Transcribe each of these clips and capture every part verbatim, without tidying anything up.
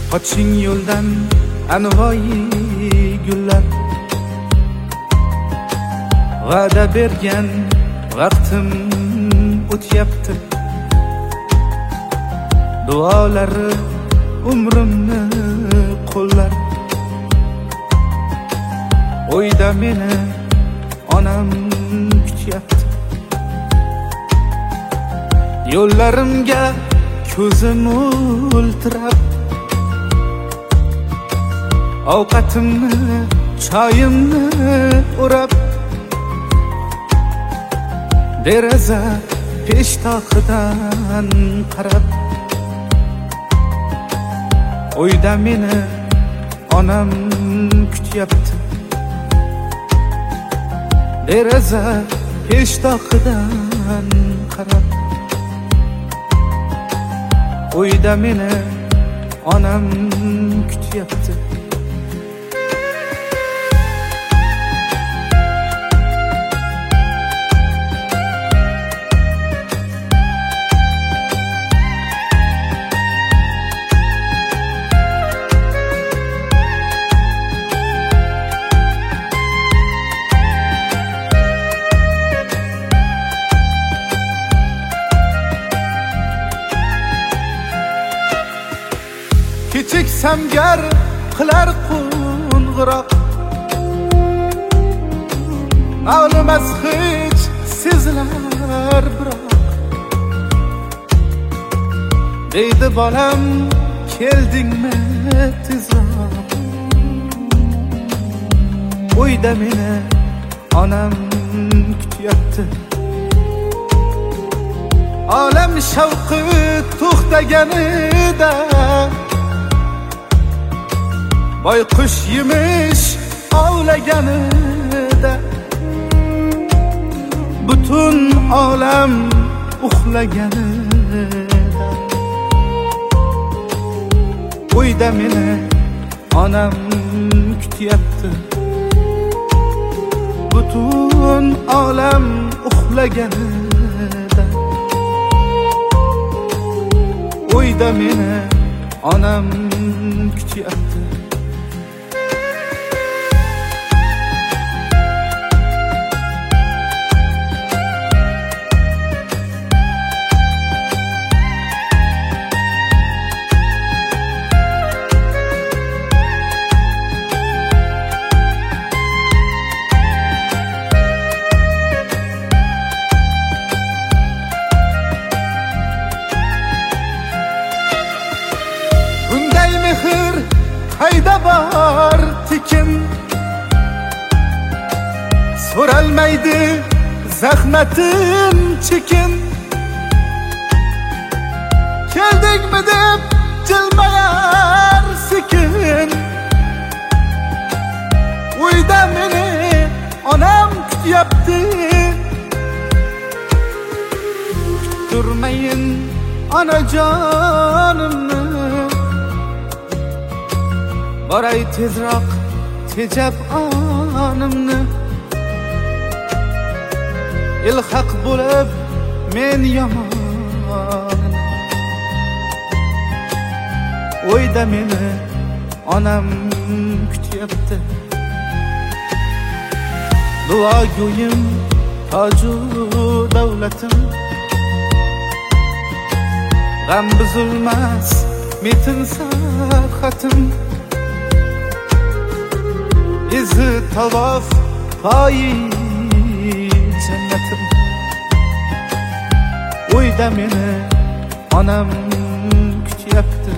Qoching yo'ldan anvoyi gullar, va'da bergan vaqtim o'tyapti. Duolari umrimni qo'llar. O'yda meni onam kutyapti. Yo'llarimga ko'zim o'ltirab, ovqatimni, choyimni o'rab, deraza peshtoqidan qarab, o'yda meni onam kutyapti. Deraza peshtoqidan qarab, o'yda meni onam kutyapti. Kichik samgar qilar qo'ng'iroq, ma'lumas hech sezilar biroq. Deydi bolam, keldingmi tezroq. O'yda meni onam kutyapti. Olam shavqi to'xtaganida, boyqush yemish ovlaganida, butun olam uxlaganida, o'yda meni onam kutyapti. Butun olam uxlaganida, o'yda meni onam kutyapti. Mehr hayda bor tekin, so'ralmaydi zahmatim chekin. Keldingmi deb jilmayar sekin, o'yda meni onam kutyapti. Kuttirmayin onajonimni, boray tezroq tejab onimni. Ilhaq bo'lib men yomon, o'yda meni onam kutyapti. Duogo'yim toju davlatim, g'am buzilmas metin sarhatim. Izi tavof poyi jannatim, o'yda meni onam kutyapti.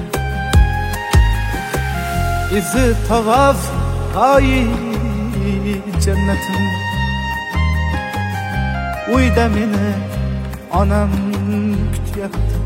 Izi tavof poyi jannatim, o'yda meni onam kutyapti.